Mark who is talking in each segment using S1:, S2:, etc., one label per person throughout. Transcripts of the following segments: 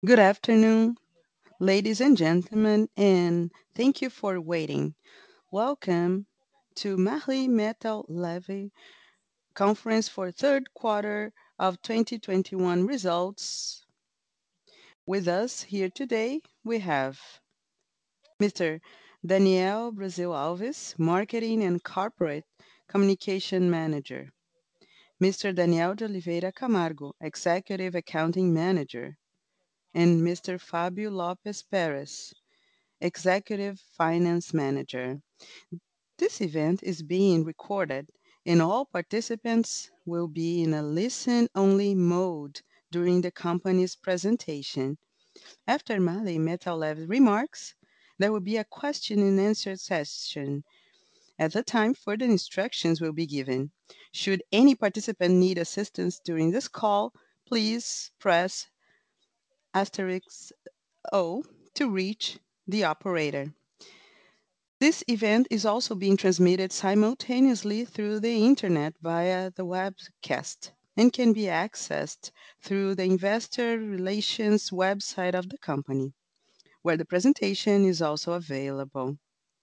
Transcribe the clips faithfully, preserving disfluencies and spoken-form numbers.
S1: Good afternoon, ladies and gentlemen, and thank you for waiting. Welcome to Mahli Metal Levy Conference for third quarter of twenty twenty-one results. With us here today, we have Mister Daniel Brazil Alves, Marketing and Corporate Communication Manager. Mister Daniel de Oliveira Camargo, Executive Accounting Manager. And Mister Fabio Lopes Perez, Executive Finance Manager. This event is being recorded, and all participants will be in a listen-only mode during the company's presentation. After Mali Metalev's remarks, there will be a question and answer session. At the time, further instructions will be given. Should any participant need assistance during this call, please press asterisk O to reach the operator. This event is also being transmitted simultaneously through the internet via the webcast and can be accessed through the investor relations website of the company, where the presentation is also available.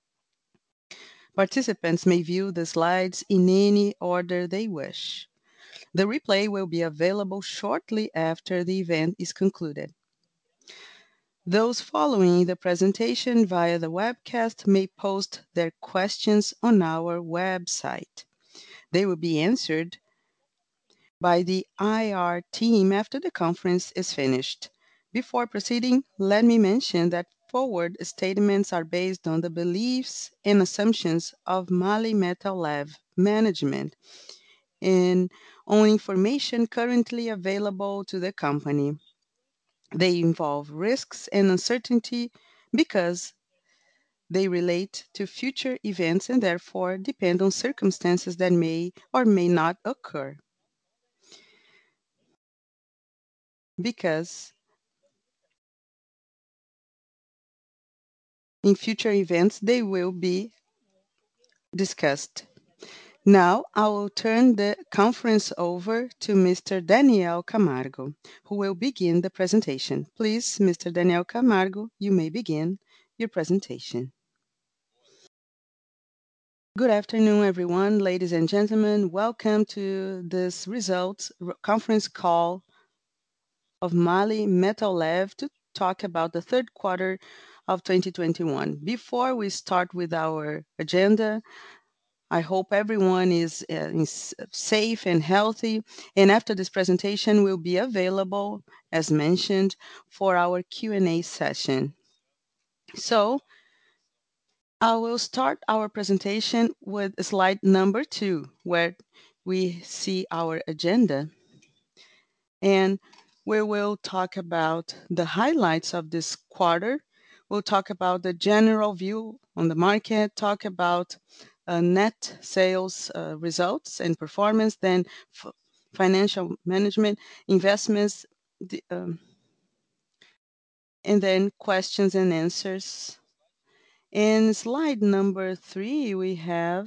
S1: Participants may view the slides in any order they wish. The replay will be available shortly after the event is concluded. Those following the presentation via the webcast may post their questions on our website. They will be answered by the I R team after the conference is finished. Before proceeding, let me mention that forward statements are based on the beliefs and assumptions of Mali Metal Lab management and on information currently available to the company. They involve risks and uncertainty because they relate to future events and therefore depend on circumstances that may or may not occur. Because in future events, they will be discussed. Now, I will turn the conference over to Mister Daniel Camargo, who will begin the presentation. Please, Mister Daniel Camargo, you may begin your presentation. Good afternoon, everyone, ladies and gentlemen. Welcome to this results r- conference call of Mali Metal Lab to talk about the third quarter of twenty twenty-one. Before we start with our agenda, I hope everyone is, uh, is safe and healthy. And after this presentation, will be available, as mentioned, for our Q and A session. So I will start our presentation with slide number two, where we see our agenda. And we will talk about the highlights of this quarter. We'll talk about the general view on the market, talk about uh, net sales uh, results and performance, then f- financial management, investments, the, um, and then questions and answers. In slide number three, we have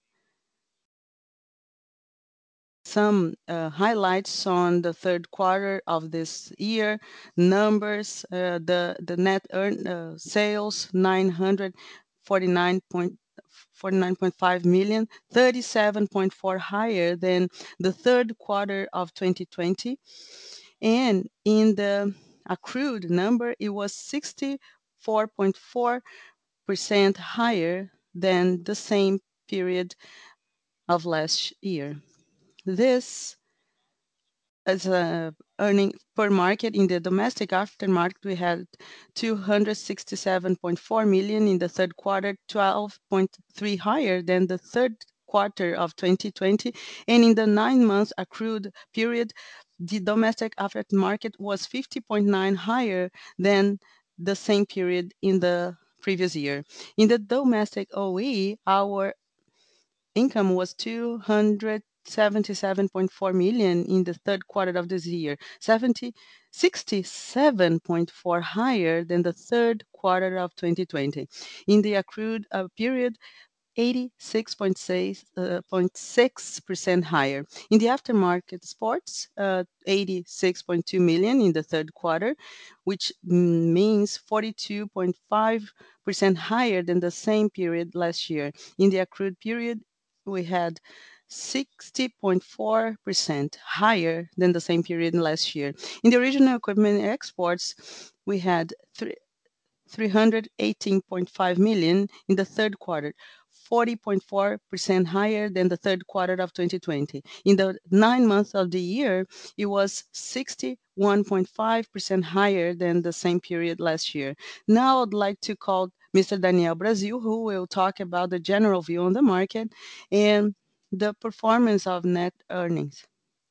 S1: some uh, highlights on the third quarter of this year. Numbers, uh, the the net earn uh, sales nine hundred forty-nine point forty-nine point five million, thirty-seven point four higher than the third quarter of twenty twenty. And in the accrued number, it was sixty-four point four percent higher than the same period of last year. This as a earning per market in the domestic aftermarket, we had two hundred sixty-seven point four million in the third quarter, twelve point three higher than the third quarter of twenty twenty. And in the nine months accrued period, the domestic aftermarket was fifty point nine higher than the same period in the previous year. In the domestic O E, our income was two hundred seventy-seven point four million in the third quarter of this year, seventy sixty-seven point four higher than the third quarter of twenty twenty. In the accrued uh, period, eighty-six point six percent higher. In the aftermarket sports, uh, eighty-six point two million in the third quarter, which mm, means forty-two point five percent higher than the same period last year. In the accrued period, we had sixty point four percent higher than the same period last year. In the original equipment exports, we had three hundred eighteen point five million in the third quarter, forty point four percent higher than the third quarter of twenty twenty. In the nine months of the year, it was sixty-one point five percent higher than the same period last year. Now I'd like to call mister Daniel Brazil, who will talk about the general view on the market and the performance of net earnings.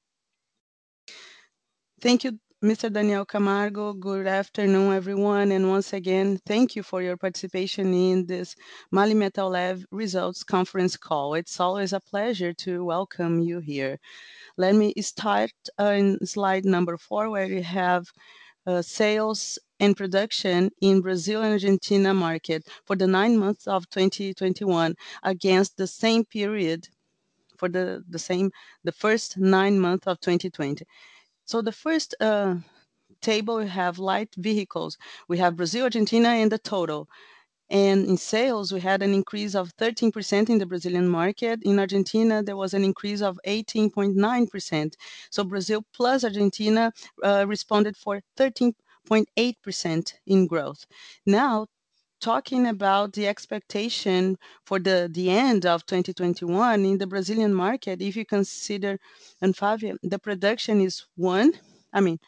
S1: Thank you, mister Daniel Camargo. Good afternoon, everyone. And once again, thank you for your participation in this Mali Metal Lab results conference call. It's always a pleasure to welcome you here. Let me start uh, in slide number four, where we have uh, sales and production in Brazil and Argentina market for the nine months of twenty twenty-one against the same period for the, the same the first nine months of twenty twenty. So the first uh, table, we have light vehicles. We have Brazil, Argentina, and the total. And in sales, we had an increase of thirteen percent in the Brazilian market. In Argentina, there was an increase of eighteen point nine percent. So Brazil plus Argentina uh, responded for thirteen point eight percent in growth. Now, talking about the expectation for the, the end of twenty twenty-one in the Brazilian market, if you consider Anfavea, the production is one. I mean,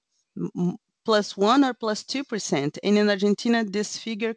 S1: m- plus one or plus two percent. And in Argentina, this figure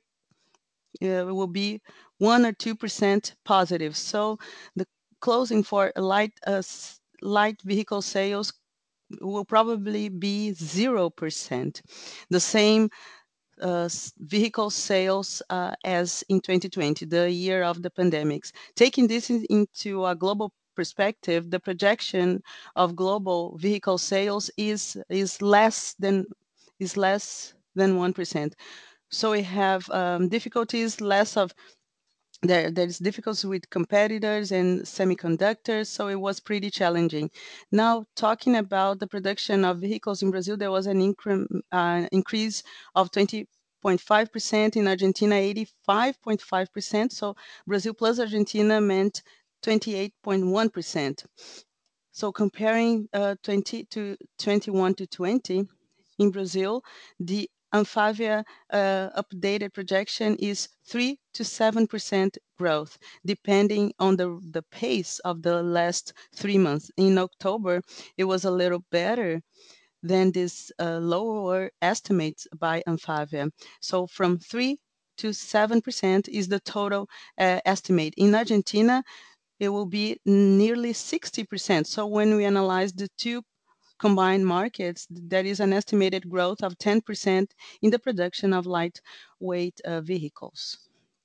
S1: uh, will be one or two percent positive. So the closing for light uh, s- light vehicle sales will probably be zero percent. The same uh, s- vehicle sales uh, as in twenty twenty, the year of the pandemics. Taking this in- into a global perspective, the projection of global vehicle sales is is less than is less than one percent. So we have um, difficulties, less of there there's difficulties with competitors and semiconductors, so it was pretty challenging. Now, talking about the production of vehicles in Brazil, there was an incre- uh, increase of twenty point five percent, in Argentina eighty-five point five percent, so Brazil plus Argentina meant twenty-eight point one percent. So comparing uh, twenty to twenty-one to twenty, in Brazil, the Anfavea uh, updated projection is three to seven percent growth, depending on the, the pace of the last three months. In October, it was a little better than this uh, lower estimates by Anfavea. So from three to seven percent is the total uh, estimate. In Argentina, it will be nearly sixty percent. So when we analyze the two combined markets, there is an estimated growth of ten percent in the production of lightweight uh, vehicles.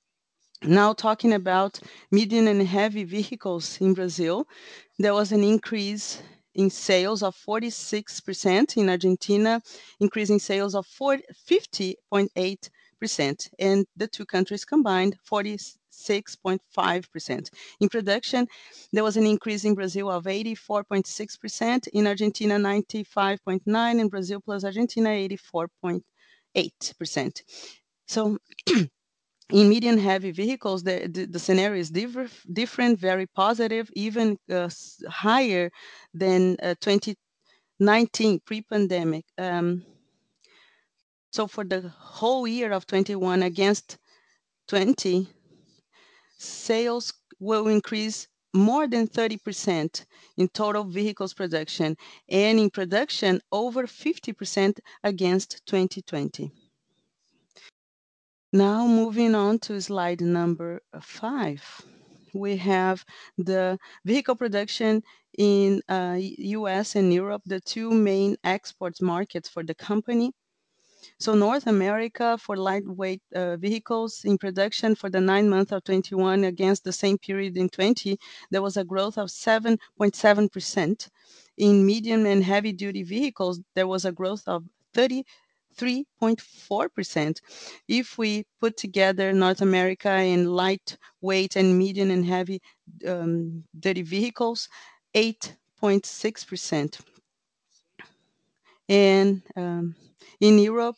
S1: Now, talking about medium and heavy vehicles in Brazil, there was an increase in sales of forty-six percent. In Argentina, increasing sales of fifty point eight percent, and the two countries combined forty-six point five percent. In production, there was an increase in Brazil of eighty-four point six percent, in Argentina ninety-five point nine percent, and Brazil plus Argentina eighty-four point eight percent. So in medium heavy vehicles, the, the, the scenario is differ, different, very positive, even uh, s- higher than uh, twenty nineteen pre-pandemic. Um, so for the whole year of twenty-one against twenty, sales will increase more than thirty percent in total vehicles production, and in production over fifty percent against twenty twenty. Now, moving on to slide number five, we have the vehicle production in uh, U S and Europe, the two main export markets for the company. So North America, for lightweight uh, vehicles in production for the nine months of twenty-one against the same period in twenty, there was a growth of seven point seven percent. In medium and heavy duty vehicles, there was a growth of thirty three point four percent. If we put together North America and lightweight and medium and heavy um, duty vehicles, eight point six percent. And um, in Europe,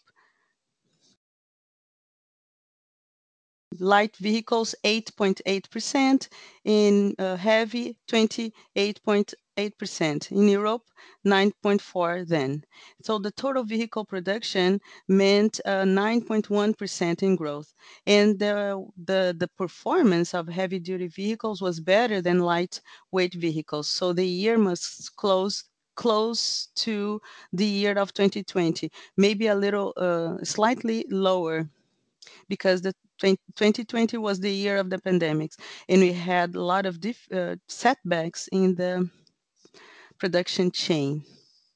S1: light vehicles eight point eight percent, in uh, heavy twenty-eight point eight percent, in Europe nine point four then. So the total vehicle production meant uh, nine point one percent in growth. And the, the, the performance of heavy duty vehicles was better than lightweight vehicles. So the year must close close to the year of twenty twenty, maybe a little uh, slightly lower because the twenty twenty was the year of the pandemics, and we had a lot of dif- uh, setbacks in the production chain.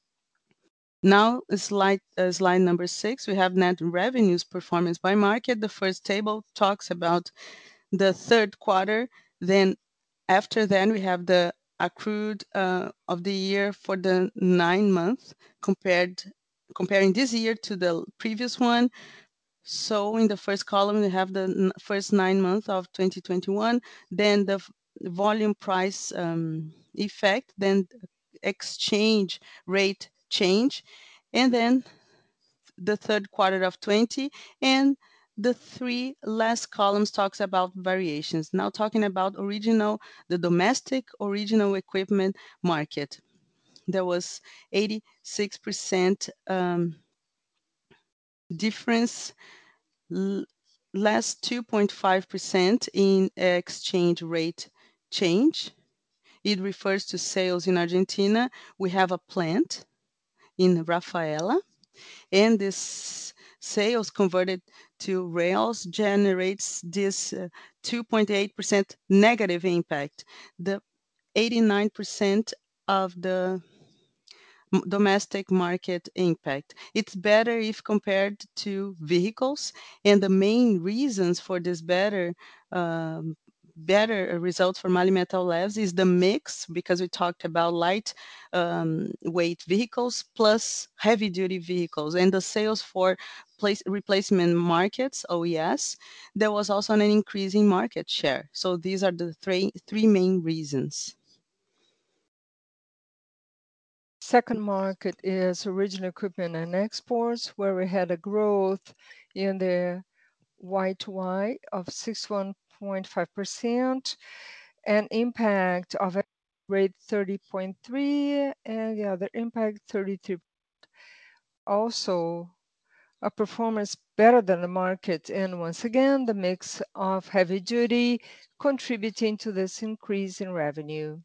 S1: Now, slide, uh, slide number six, we have net revenues performance by market. The first table talks about the third quarter. Then after that, we have the accrued uh, of the year for the nine months compared comparing this year to the previous one. So in the first column, we have the n- first nine months of twenty twenty-one, then the f- volume price um, effect, then exchange rate change, and then the third quarter of twenty, and the three last columns talks about variations. Now talking about original, the domestic original equipment market. There was eighty-six percent um, difference, l- less two point five percent in exchange rate change. It refers to sales in Argentina. We have a plant in Rafaela, and this sales converted to reals generates this uh, two point eight percent negative impact. The eighty-nine percent of the m- domestic market impact. It's better if compared to vehicles, and the main reasons for this better um, better results for Mali Metal Labs is the mix, because we talked about light um, weight vehicles plus heavy duty vehicles, and the sales for place replacement markets, O E S. There was also an increase in market share. So these are the three three main reasons.
S2: Second market is original equipment and exports, where we had a growth in the Y to Y of sixty-one point five percent, an impact of a rate thirty point three, and the other impact thirty-three. Also, a performance better than the market, and once again, the mix of heavy duty contributing to this increase in revenue.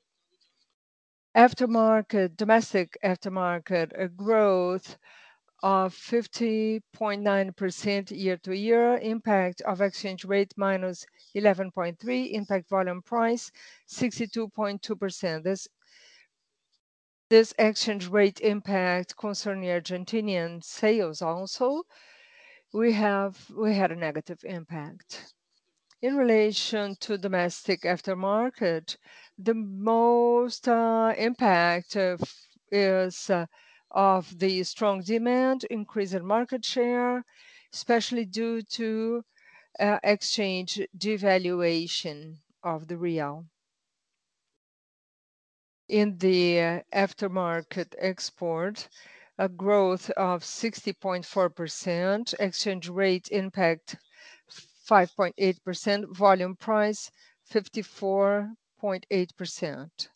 S2: Aftermarket, domestic aftermarket, a growth of fifty point nine percent year-to-year, impact of exchange rate minus eleven point three, impact volume price sixty-two point two percent. This this exchange rate impact concerning Argentinian sales also, we have we had a negative impact. In relation to domestic aftermarket, the most uh, impact of, is uh, of the strong demand, increase in market share, especially due to uh, exchange devaluation of the real. In the uh, aftermarket export, a growth of sixty point four percent, exchange rate impact five point eight percent, volume price fifty-four point eight percent.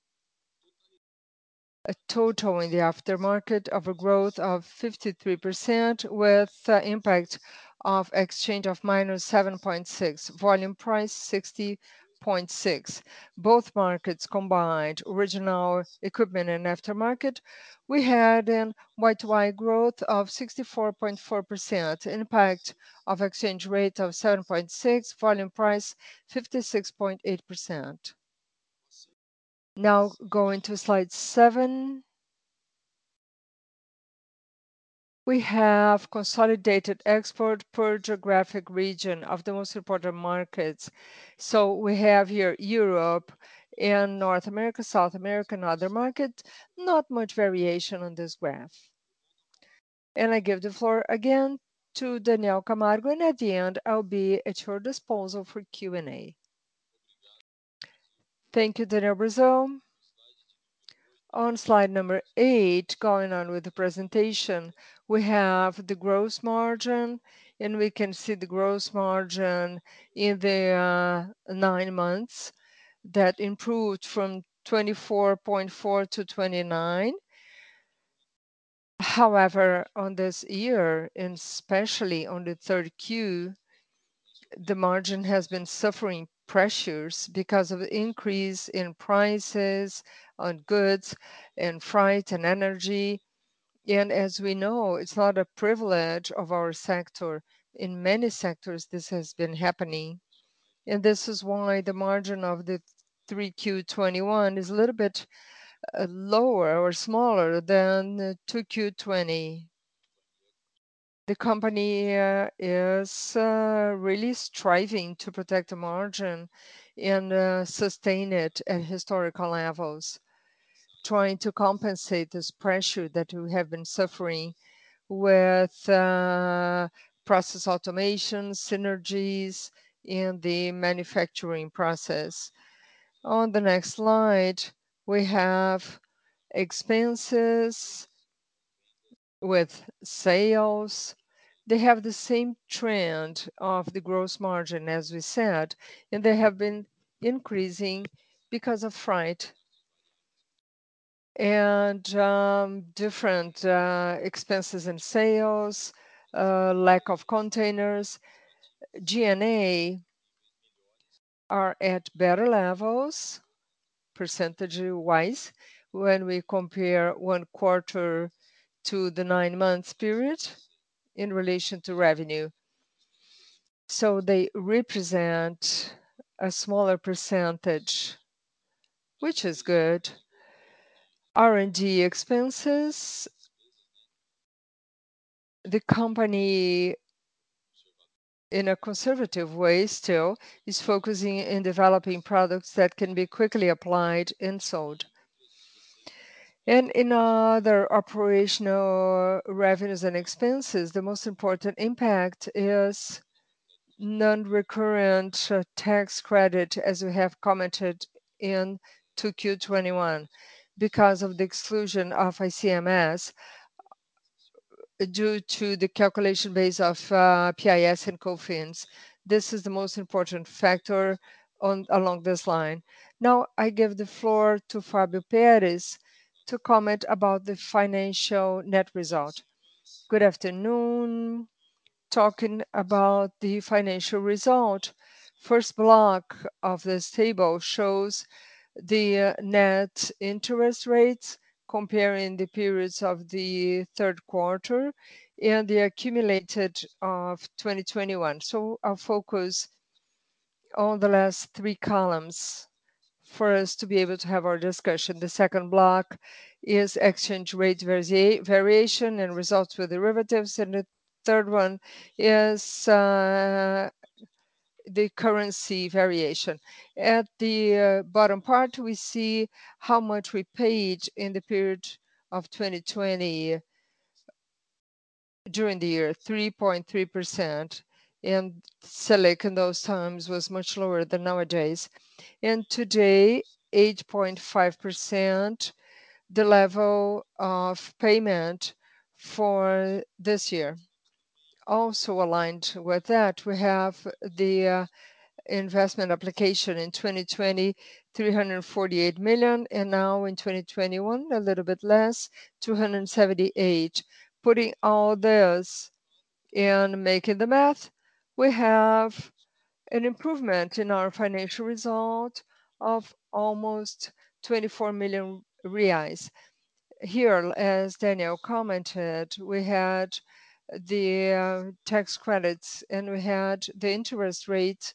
S2: A total in the aftermarket of a growth of fifty-three percent with uh, impact of exchange of minus seven point six, volume price sixty point six. Both markets combined, original equipment and aftermarket, we had an Y to Y growth of sixty-four point four percent, impact of exchange rate of seven point six, volume price fifty-six point eight percent. Now going to slide seven. We have consolidated export per geographic region of the most important markets. So we have here Europe and North America, South America, and other markets. Not much variation on this graph. And I give the floor again to Daniel Camargo, and at the end, I'll be at your disposal for Q and A. Thank you, Daniel Brazil. On slide number eight, going on with the presentation, we have the gross margin, and we can see the gross margin in the uh, nine months that improved from twenty-four point four to twenty-nine. However, on this year, and especially on the third Q, the margin has been suffering pressures because of the increase in prices on goods and freight and energy. And as we know, it's not a privilege of our sector. In many sectors, this has been happening. And this is why the margin of the three Q twenty-one is a little bit uh, lower or smaller than the two Q twenty. The company uh, is uh, really striving to protect the margin and uh, sustain it at historical levels, trying to compensate this pressure that we have been suffering with uh, process automation, synergies in the manufacturing process. On the next slide, we have expenses with sales. They have the same trend of the gross margin, as we said, and they have been increasing because of freight and um, different uh, expenses in sales, uh, lack of containers. G and A are at better levels, percentage-wise, when we compare one quarter to the nine months period in relation to revenue. So they represent a smaller percentage, which is good. R and D expenses, the company in a conservative way still is focusing in developing products that can be quickly applied and sold. And in other operational revenues and expenses, the most important impact is non-recurrent uh, tax credit, as we have commented in two Q twenty-one, because of the exclusion of I C M S due to the calculation base of uh, P I S and COFINS. This is the most important factor on along this line. Now I give the floor to Fabio Perez to comment about the financial net result. Good afternoon. Talking about the financial result, first block of this table shows the uh, net interest rates comparing the periods of the third quarter and the accumulated of twenty twenty-one. So I'll focus on the last three columns for us to be able to have our discussion. The second block is exchange rate varia- variation and results with derivatives, and the third one is uh, the currency variation. At the uh, bottom part, we see how much we paid in the period of twenty twenty during the year, three point three percent. And Selic in those times was much lower than nowadays. And today, eight point five percent, the level of payment for this year. Also aligned with that, we have the uh, investment application in twenty twenty, three hundred forty-eight million, and now in twenty twenty-one, a little bit less, two hundred seventy-eight. Putting all this and making the math, we have an improvement in our financial result of almost twenty-four million reais. Here, as Daniel commented, we had the uh, tax credits and we had the interest rate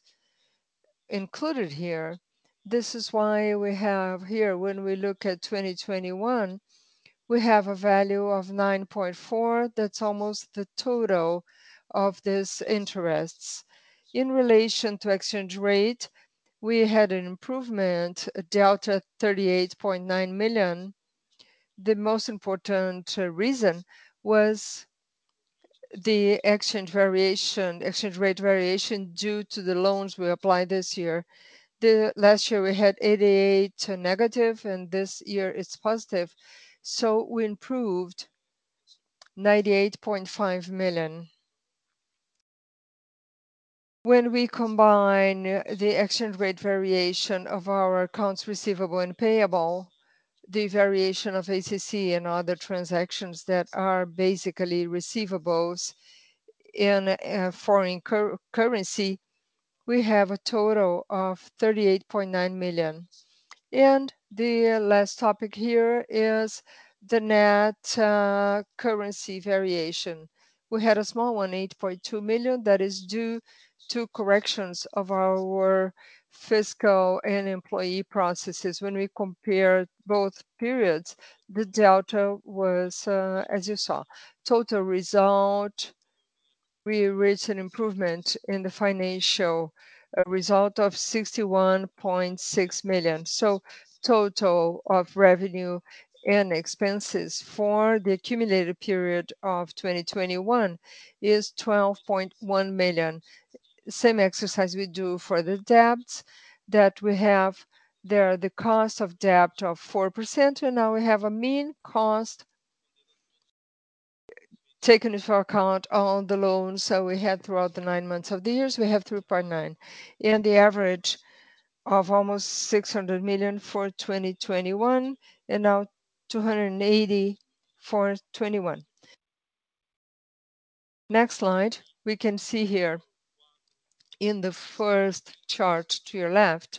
S2: included here. This is why we have here, when we look at twenty twenty-one, we have a value of nine point four. That's almost the total of these interests. In relation to exchange rate, we had an improvement, a delta thirty-eight point nine million. The most important uh, reason was the exchange variation, exchange rate variation due to the loans we applied this year. The last year we had eighty-eight negative, and this year it's positive. So we improved ninety-eight point five million. When we combine the exchange rate variation of our accounts receivable and payable, the variation of A C C and other transactions that are basically receivables in uh, foreign cur- currency, we have a total of thirty-eight point nine million. And the last topic here is the net uh, currency variation. We had a small one, eight point two million, that is due to corrections of our fiscal and employee processes. When we compare both periods, the delta was, uh, as you saw, total result, we reached an improvement in the financial uh, result of sixty-one point six million. So total of revenue and expenses for the accumulated period of twenty twenty-one is twelve point one million. Same exercise we do for the debts that we have there, the cost of debt of four percent, and now we have a mean cost taken into account all the loans that we had throughout the nine months of the years, we have three point nine, and the average of almost six hundred million for twenty twenty-one, and now two hundred eighty for twenty-one. Next slide, we can see here in the first chart to your left,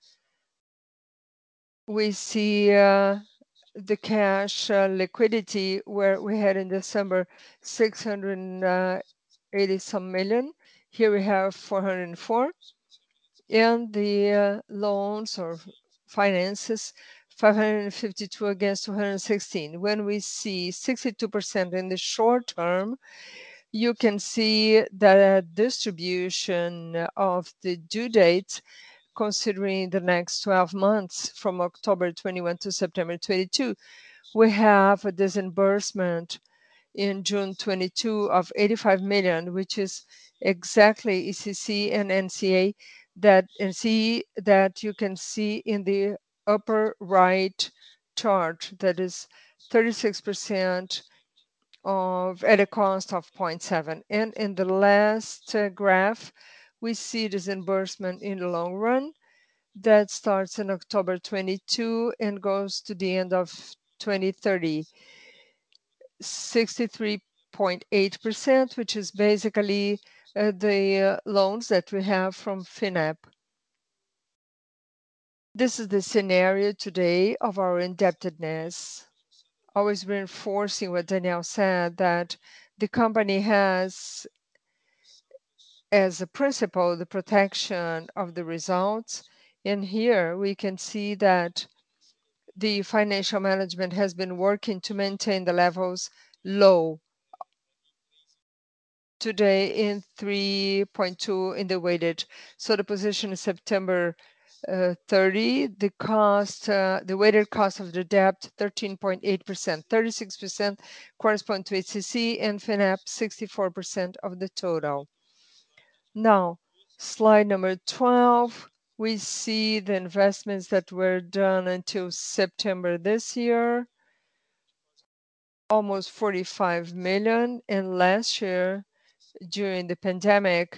S2: we see uh, the cash uh, liquidity where we had in December six hundred eighty some million. Here we have four hundred four, and the uh, loans or finances five hundred fifty-two against two hundred sixteen. When we see sixty-two percent in the short term, you can see the distribution of the due dates considering the next twelve months from October twenty-one to September twenty-two. We have a disbursement in June twenty-two of eighty-five million, which is exactly E C C and N C A that N C E that you can see in the upper right chart, that is thirty-six percent of at a cost of zero point seven. And in the last uh, graph, we see disbursement in the long run that starts in October twenty-two and goes to the end of twenty thirty. sixty-three point eight percent, which is basically uh, the uh, loans that we have from FINEP. This is the scenario today of our indebtedness. Always reinforcing what Daniel said, that the company has as a principle the protection of the results. And here we can see that the financial management has been working to maintain the levels low. Today in three point two in the weighted. So the position is September uh, thirty. The cost, uh, the weighted cost of the debt, thirteen point eight percent. thirty-six percent correspond to H C C, and FINEP, sixty-four percent of the total. Now, slide number twelve, we see the investments that were done until September this year, almost forty-five million, and last year during the pandemic,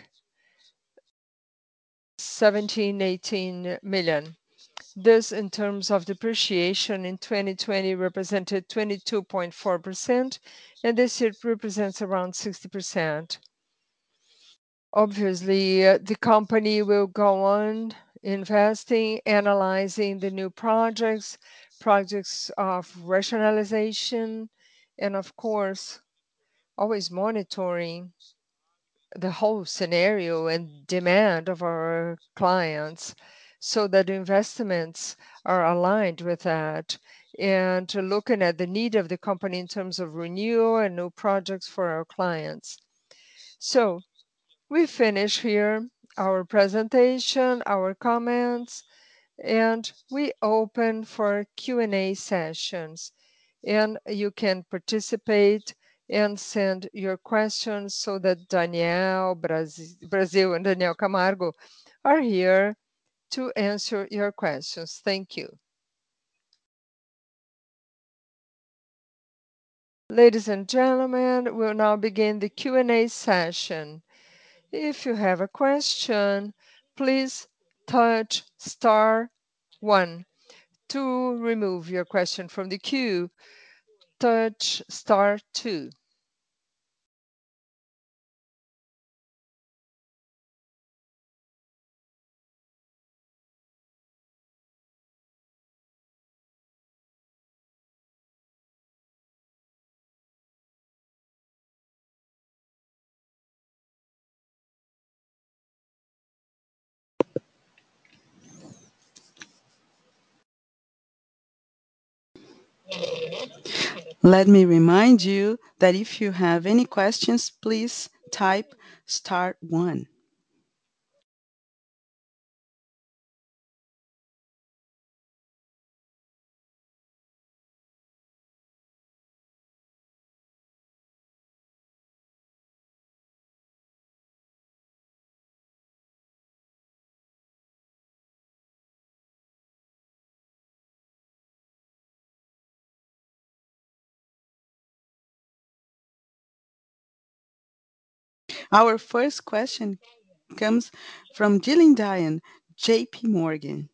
S2: seventeen, eighteen million. This, in terms of depreciation, in twenty twenty represented twenty-two point four percent, and this year represents around sixty percent. Obviously, uh, the company will go on investing, analyzing the new projects, projects of rationalization, and of course, always monitoring the whole scenario and demand of our clients so that investments are aligned with that, and looking at the need of the company in terms of renewal and new projects for our clients. So we finish here our presentation, our comments, and we open for Q and A sessions. And you can participate and send your questions so that Daniel Brazil, Brazil and Daniel Camargo are here to answer your questions. Thank you. Ladies and gentlemen, we'll now begin the Q and A session. If you have a question, please touch star one. To remove your question from the queue, touch star two.
S1: Let me remind you that if you have any questions, please type star one. Our first question comes from Jillian Diane, J P Morgan.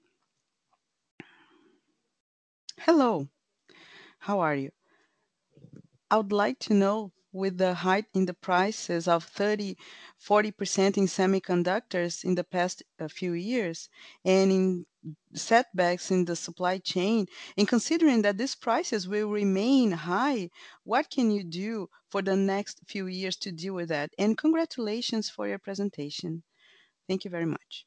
S1: Hello, how are you? I would like to know, with the hike in the prices of thirty, forty percent in semiconductors in the past uh, few years, and in setbacks in the supply chain, and considering that these prices will remain high, what can you do for the next few years to deal with that? And congratulations for your presentation. Thank you very much.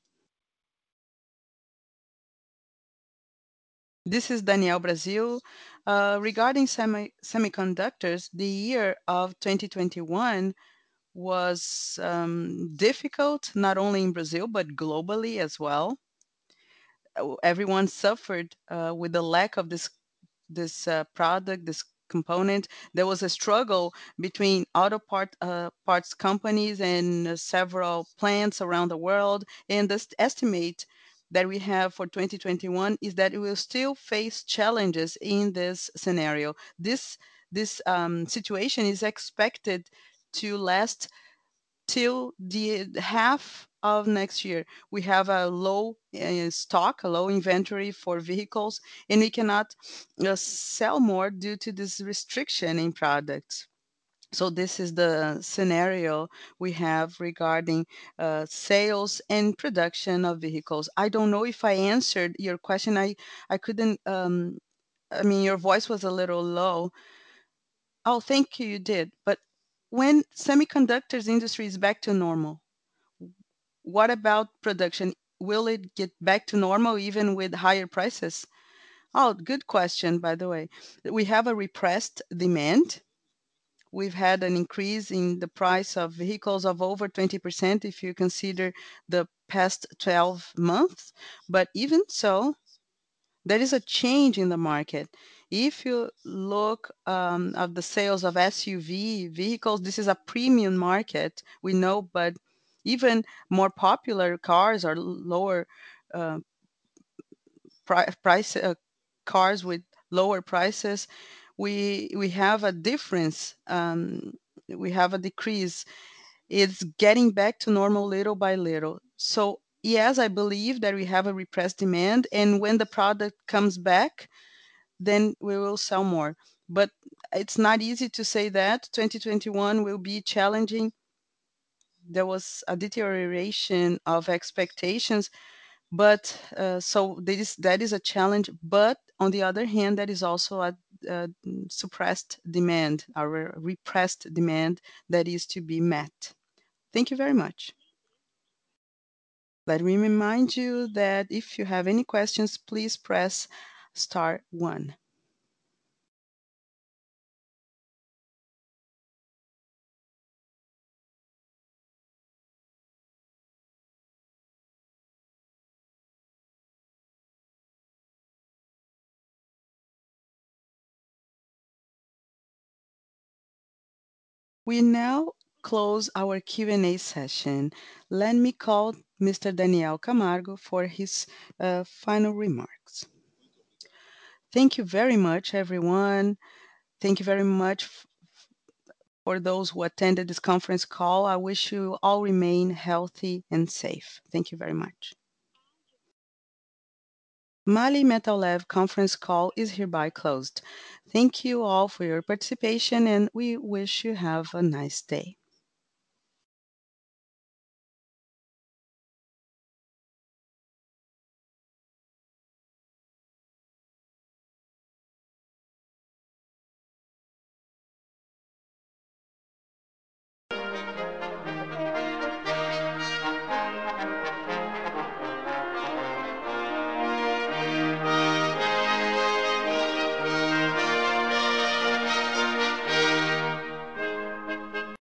S1: This is Daniel Brazil. Uh, regarding semi semiconductors, the year of twenty twenty-one was um, difficult, not only in Brazil, but globally as well. Uh, Everyone suffered uh, with the lack of this this uh, product, this component. There was a struggle between auto part uh, parts companies and uh, several plants around the world. And the estimate that we have for twenty twenty-one is that it will still face challenges in this scenario. This this um, situation is expected to last till the half of next year. We have a low uh, stock, a low inventory for vehicles, and we cannot uh, sell more due to this restriction in products. So this is the scenario we have regarding uh, sales and production of vehicles. I don't know if I answered your question. I I couldn't. Um, I mean, your voice was a little low. Oh, thank you, you did. But when semiconductors industry is back to normal, what about production? Will it get back to normal even with higher prices? Oh, good question, by the way. We have a repressed demand. We've had an increase in the price of vehicles of over twenty percent if you consider the past twelve months. But even so, there is a change in the market. If you look um, of the sales of S U V vehicles, this is a premium market, we know, but even more popular cars are lower uh, pri- price uh, cars with lower prices. We we have a difference. Um, we have a decrease. It's getting back to normal little by little. So yes, I believe that we have a repressed demand, and when the product comes back, then we will sell more. But it's not easy to say that twenty twenty-one will be challenging. There was a deterioration of expectations, but uh, so that is that is a challenge. But on the other hand, that is also a, a suppressed demand, a re- repressed demand that is to be met. Thank you very much. Let me remind you that if you have any questions, please press star one. We now close our Q and A session. Let me call mister Daniel Camargo for his uh, final remarks. Thank you very much, everyone. Thank you very much f- for those who attended this conference call. I wish you all remain healthy and safe. Thank you very much. Mali Metal Lab conference call is hereby closed. Thank you all for your participation, and we wish you have a nice day.